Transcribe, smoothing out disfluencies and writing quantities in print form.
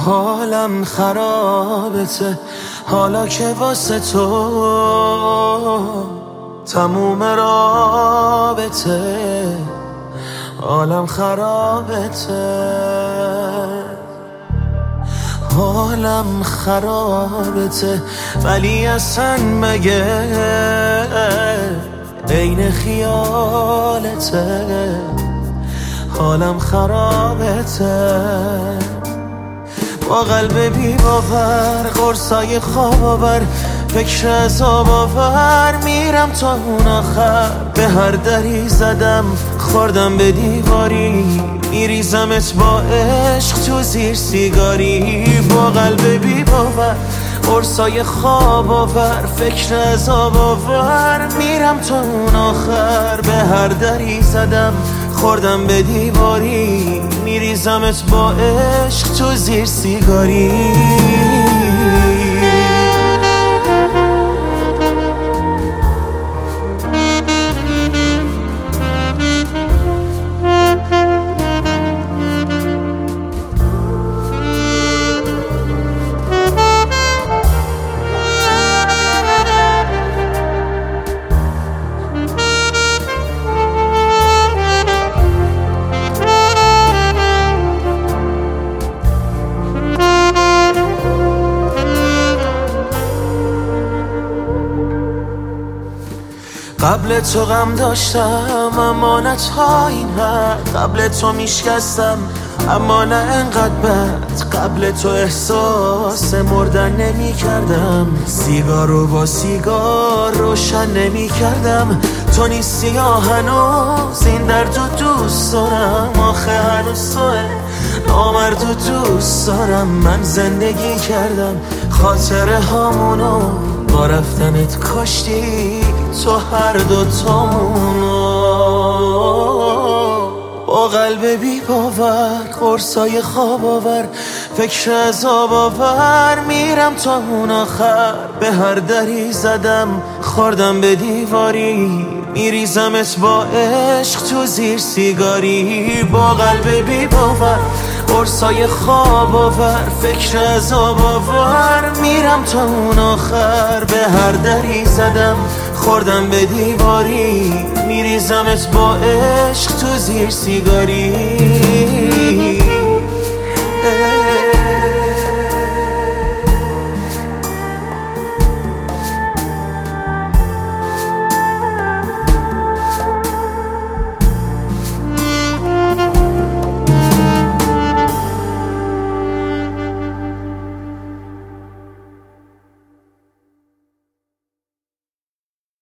حالم خرابته حالا که واسه تو تموم رابطه. حالم خرابته حالم خرابته ولی اصلا مگه عین خیالته. حالم خرابته با قلب بی باور قرصای خواب آور فکر عذاب آور میرم تا اون آخر. به هر دری زدم خوردم به دیواری میریزمت با عشق تو زیر سیگاری. با قلب بی باور قرصای خواب آور فکر عذاب آور میرم تا اون آخر. به هر دری زدم خوردم به دیواری میریزمت با عشق تو زیر سیگاری. قبل تو غم داشتم اما نه تا این حد. قبل تو میشکستم اما نه انقدر بد. قبل تو احساس مردن نمی کردم سیگار رو با سیگار روشن نمی کردم. تو نیستی یا هنوز این درد رو دوست دارم. آخه هنوز توه نامرد رو دوست دارم. من زندگی کردم خاطره هامونو با رفتنت کاشتی تو هر دوتامونو. با قلب بی باور قرصای خواب آور فکر عذاب آور میرم تا اون آخر. به هر دری زدم خوردم به دیواری میریزمت با عشق تو زیر سیگاری. با قلب بی باور قرصای خواب آور فکر عذاب آور میرم تا اون آخر. به هر دری زدم خوردم به دیواری میریزمت با عشق تو زیر سیگاری.